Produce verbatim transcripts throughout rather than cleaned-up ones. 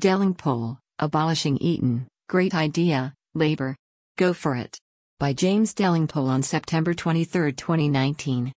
Delingpole, Abolishing Eton, Great Idea, Labour. Go for it. By James Delingpole on September twenty-third, twenty nineteen.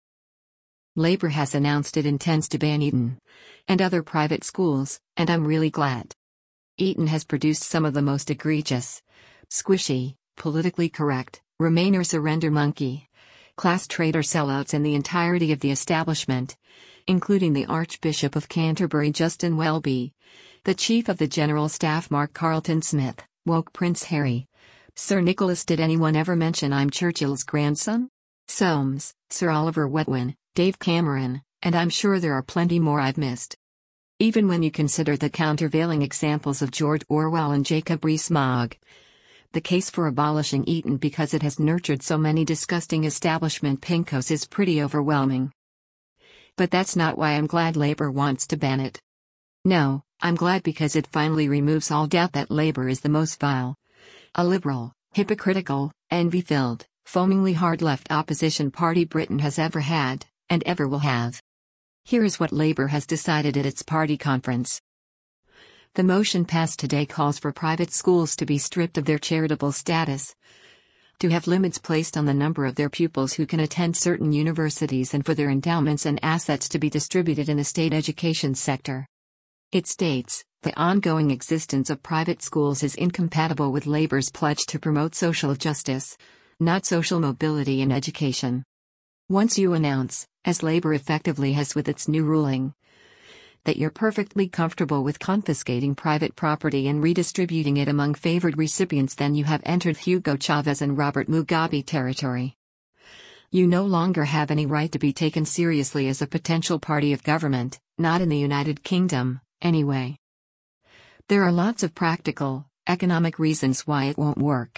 Labour has announced it intends to ban Eton and other private schools, and I'm really glad. Eton has produced some of the most egregious, squishy, politically correct, Remainer surrender monkey, class traitor sellouts in the entirety of the establishment, including the Archbishop of Canterbury Justin Welby, the Chief of the General Staff Mark Carleton Smith, woke Prince Harry. Sir Nicholas, did anyone ever mention I'm Churchill's grandson? Soames, Sir Oliver Wetwin, Dave Cameron, and I'm sure there are plenty more I've missed. Even when you consider the countervailing examples of George Orwell and Jacob Rees-Mogg. The case for abolishing Eton because it has nurtured so many disgusting establishment pinkos is pretty overwhelming. But that's not why I'm glad Labour wants to ban it. No, I'm glad because it finally removes all doubt that Labour is the most vile, illiberal, hypocritical, envy-filled, foamingly hard-left opposition party Britain has ever had, and ever will have. Here is what Labour has decided at its party conference. The motion passed today calls for private schools to be stripped of their charitable status, to have limits placed on the number of their pupils who can attend certain universities, and for their endowments and assets to be distributed in the state education sector. It states, the ongoing existence of private schools is incompatible with Labour's pledge to promote social justice, not social mobility in education. Once you announce, as Labour effectively has with its new ruling, that you're perfectly comfortable with confiscating private property and redistributing it among favored recipients, then you have entered Hugo Chavez and Robert Mugabe territory. You no longer have any right to be taken seriously as a potential party of government, not in the United Kingdom, anyway. There are lots of practical, economic reasons why it won't work.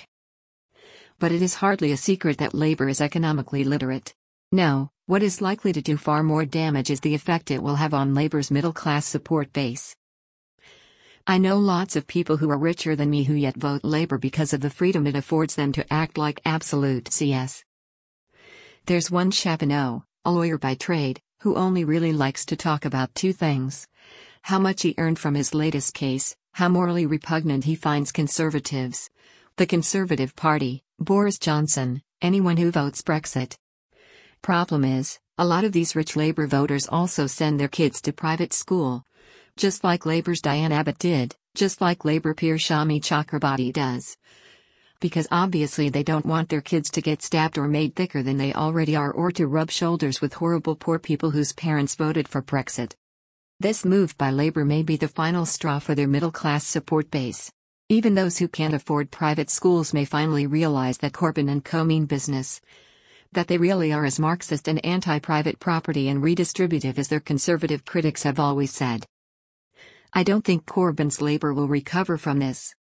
But it is hardly a secret that Labour is economically literate. No, what is likely to do far more damage is the effect it will have on Labour's middle-class support base. I know lots of people who are richer than me who yet vote Labour because of the freedom it affords them to act like absolute C S. There's one chap I know, a lawyer by trade, who only really likes to talk about two things: how much he earned from his latest case, how morally repugnant he finds Conservatives, the Conservative Party, Boris Johnson, anyone who votes Brexit. Problem is, a lot of these rich Labour voters also send their kids to private school, just like Labour's Diane Abbott did, just like Labour peer Shami Chakrabarti does. Because obviously they don't want their kids to get stabbed or made thicker than they already are, or to rub shoulders with horrible poor people whose parents voted for Brexit. This move by Labour may be the final straw for their middle-class support base. Even those who can't afford private schools may finally realize that Corbyn and co mean business, that they really are as Marxist and anti-private property and redistributive as their Conservative critics have always said. I don't think Corbyn's Labour will recover from this.